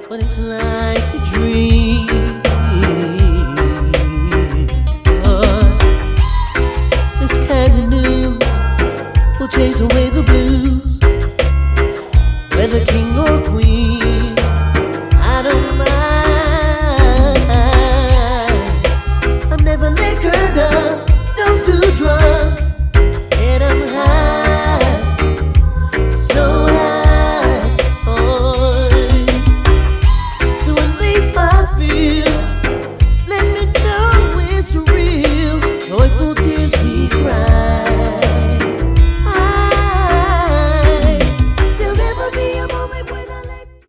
but it's like a dream. This kind of news will chase away the blues, whether king or queen.